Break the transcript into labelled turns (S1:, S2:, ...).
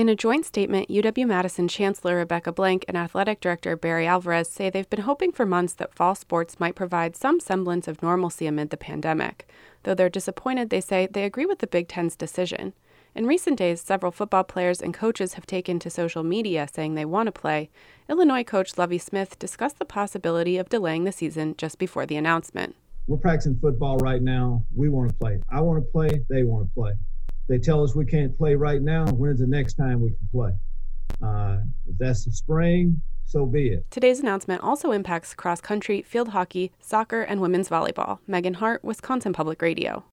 S1: In a joint statement, UW-Madison Chancellor Rebecca Blank and Athletic Director Barry Alvarez say they've been hoping for months that fall sports might provide some semblance of normalcy amid the pandemic. Though they're disappointed, they say they agree with the Big Ten's decision. In recent days, several football players and coaches have taken to social media saying they want to play. Illinois coach Lovie Smith discussed the possibility of delaying the season just before the announcement.
S2: We're practicing football right now. We want to play. I want to play. They want to play. They tell us we can't play right now. When's the next time we can play? If that's the spring, so be it.
S1: Today's announcement also impacts cross country, field hockey, soccer, and women's volleyball. Megan Hart, Wisconsin Public Radio.